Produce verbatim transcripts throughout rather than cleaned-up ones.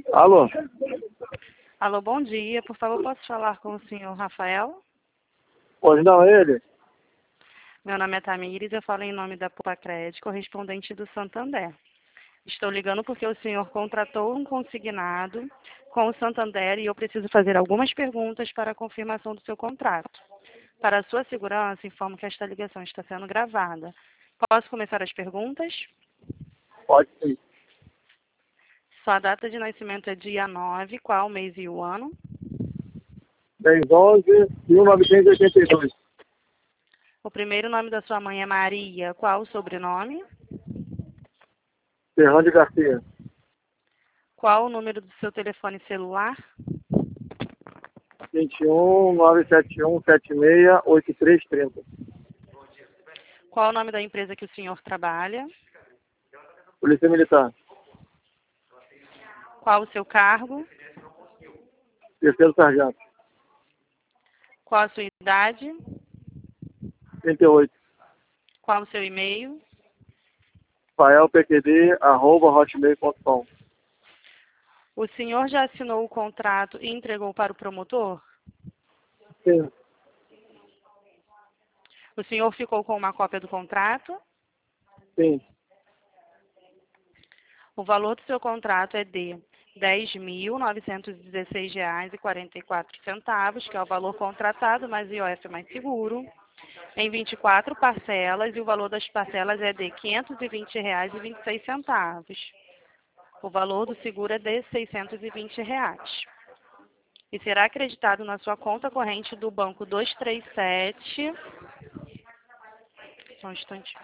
Alô? Alô, bom dia. Por favor, posso falar com o senhor Rafael? Pois não, ele? Meu nome é Tamires, eu falo em nome da Poupa Crédito, correspondente do Santander. Estou ligando porque o senhor contratou um consignado com o Santander e eu preciso fazer algumas perguntas para a confirmação do seu contrato. Para a sua segurança, informo que esta ligação está sendo gravada. Posso começar as perguntas? Pode sim. Sua data de nascimento é dia nove, qual o mês e o ano? dez, onze, mil novecentos e oitenta e dois. O primeiro nome da sua mãe é Maria, qual o sobrenome? Ferrão de Garcia. Qual o número do seu telefone celular? vinte e um, nove sete um, sete seis, oito três três zero. Qual o nome da empresa que o senhor trabalha? Polícia Militar. Qual o seu cargo? Terceiro Sargento. Qual a sua idade? trinta e oito. Qual o seu e-mail? faelpqd, arroba hotmail ponto com. O senhor já assinou o contrato e entregou para o promotor? Sim. O senhor ficou com uma cópia do contrato? Sim. O valor do seu contrato é de dez mil novecentos e dezesseis reais e quarenta e quatro centavos, que é o valor contratado, mais I O F mais seguro, em vinte e quatro parcelas, e o valor das parcelas é de quinhentos e vinte reais e vinte e seis centavos. O valor do seguro é de seiscentos e vinte reais. E será acreditado na sua conta corrente do banco duzentos e trinta e sete. Só um instantinho.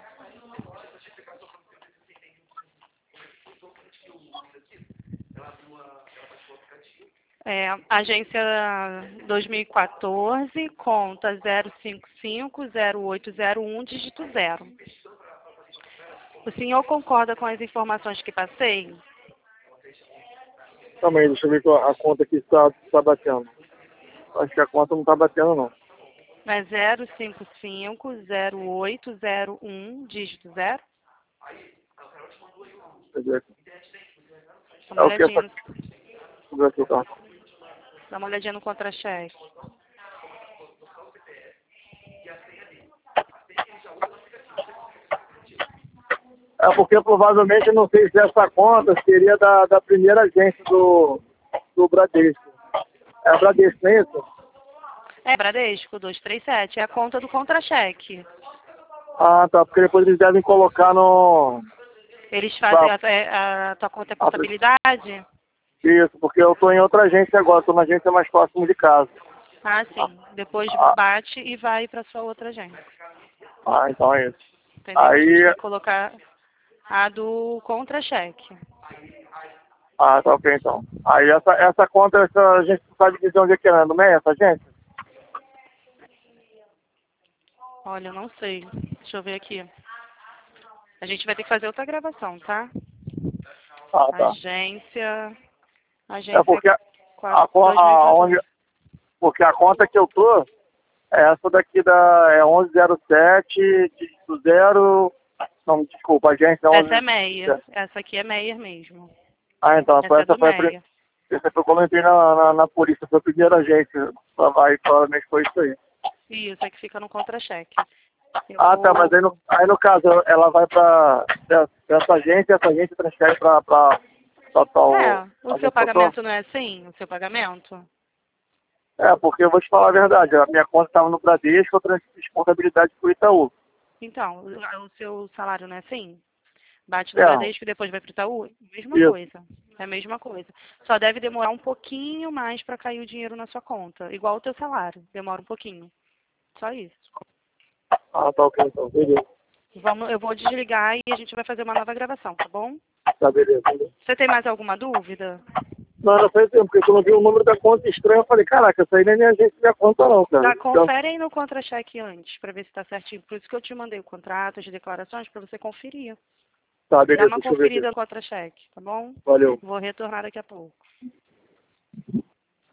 É, agência dois mil e quatorze, conta zero cinco cinco, zero oito zero um, dígito zero. O senhor concorda com as informações que passei? Calma aí, deixa eu ver que a conta aqui está, está batendo. Acho que a conta não está batendo, não. É zero cinco cinco, zero oito zero um, dígito zero? Quer dizer, Dá é uma o que essa... olhadinha, Deixa eu ver aqui o carro. dá uma olhadinha no contra-cheque. É porque provavelmente, eu não sei se essa conta seria da, da primeira agência do, do Bradesco. É a Bradesco, não é isso? É, Bradesco duzentos e trinta e sete, é a conta do contra-cheque. Ah, tá, porque depois eles devem colocar no... Eles fazem, Tá. a, a, a tua conta é Ah, portabilidade? isso, porque eu estou em outra agência agora, estou na agência mais próxima de casa. Ah, sim. Depois Ah, bate e vai para sua outra agência. ah, então é isso. Entendeu? A gente Aí, tem que colocar a do contra-cheque. ah, tá ok então. Aí essa, essa conta, essa agência sabe dizer onde é que é, não é essa agência? Olha, eu não sei. Deixa eu ver aqui. A gente vai ter que fazer outra gravação, tá? Ah, tá. Agência. É Agência porque a, a, a, onde, dois mil e quatorze. porque a conta que eu tô, é essa daqui da, é onze zero sete, dígito zero, não, desculpa, agência Essa é onze... Meyer. Essa aqui é Meyer mesmo. Ah, então, Essa é essa do foi a pri- Meyer. essa foi como eu entrei na, na, na polícia, foi a primeira agência, aí provavelmente foi isso aí. Isso, é que fica no contra-cheque. Eu Ah, tá, mas vou... aí no, aí no caso, ela vai pra essa essa agência, essa agência transfere pra, pra, pra É, tal o seu agência que eu tô? pagamento não é assim? O seu pagamento? É, porque eu vou te falar a verdade, a minha conta estava no Bradesco, eu transfiz contabilidade pro Itaú. Então, o o seu salário não é assim? Bate no É, Bradesco e depois vai para o Itaú? Mesma isso. coisa. É a mesma coisa. Só deve demorar um pouquinho mais para cair o dinheiro na sua conta. Igual o teu salário. Demora um pouquinho. Só isso. Ah, tá ok, então, beleza. Vamos, eu vou desligar e a gente vai fazer uma nova gravação, tá bom? Tá, beleza, beleza. Você tem mais alguma dúvida? Não, não foi tempo, porque quando eu vi o número da conta estranho, eu falei, caraca, essa aí não é minha agência, minha conta não, cara. Tá, Então, confere aí no contra-cheque antes, para ver se está certinho. Por isso que eu te mandei o contrato, as declarações, para você conferir. tá, Dá beleza, uma deixa eu ver aqui. conferida no contra-cheque, tá bom? Valeu. Vou retornar daqui a pouco.